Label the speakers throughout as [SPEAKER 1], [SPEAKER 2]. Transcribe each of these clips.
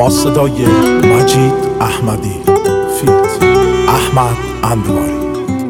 [SPEAKER 1] با صدای مجید احمدی فیت احمد اندواری.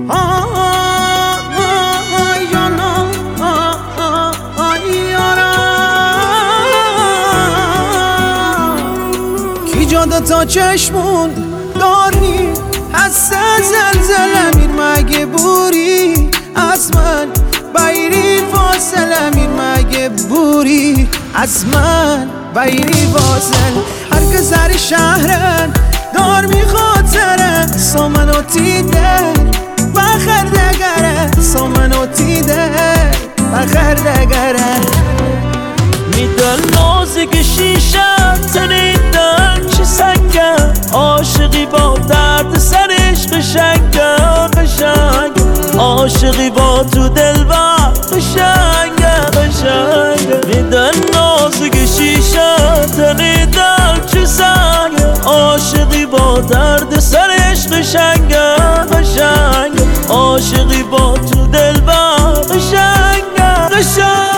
[SPEAKER 2] کی جاده تا چشمون داری حس زلزله میر مگه بوری از من بایری فاصله میر مگه بوری از من بایری فاصل هر که سر شهرن دار میخاطره سامنو تیده بخر دگره سامنو تیده بخر دگره
[SPEAKER 3] میدن نازک شیشه تنیدن چه سنگه عاشقی با درد سرش قشنگه قشنگه عاشقی با تو دلبر قشنگه قشنگه میدن نازک شیشه تنیدن چه سنگه عاشقی با درد سرش قشنگه قشنگه عاشقی با تو دلبر قشنگه قشنگه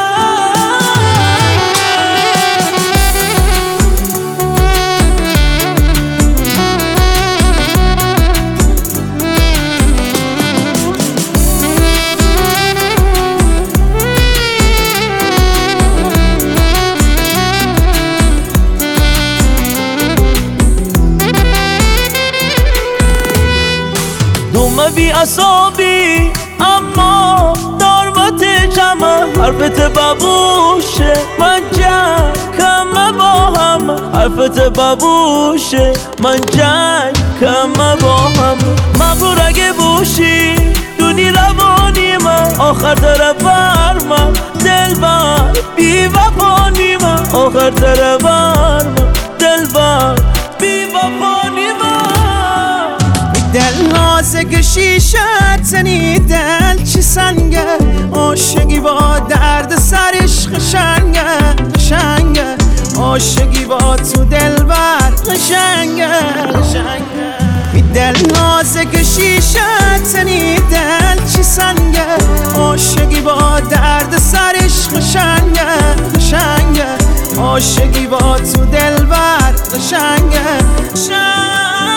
[SPEAKER 3] بی اصابی اما دارمت جمع حرفت ببوشه من جنگ کم با هم حرفت ببوشه من جنگ کم با هم مغرور اگه بوشی دونی روانی من آخر طرفر من دلبر بی وفانی من آخر طرفر من دلبر بی وفانی من
[SPEAKER 2] دل نازک شیشه تنی دل چی سنگه عاشقی با درد سرش قشنگه قشنگه عاشقی با تو دلبر قشنگه قشنگه دل نازک شیشه تنی دل چی سنگه عاشقی با درد سرش قشنگه قشنگه عاشقی با تو دلبر قشنگه قشنگه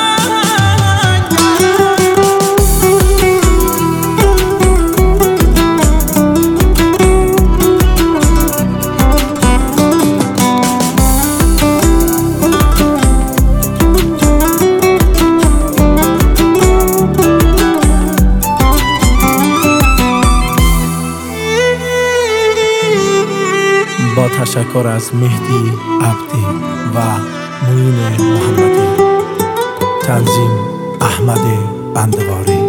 [SPEAKER 1] با تشکر از مهدی عبدی و معین محمدی، تنظیم احمد اندواری.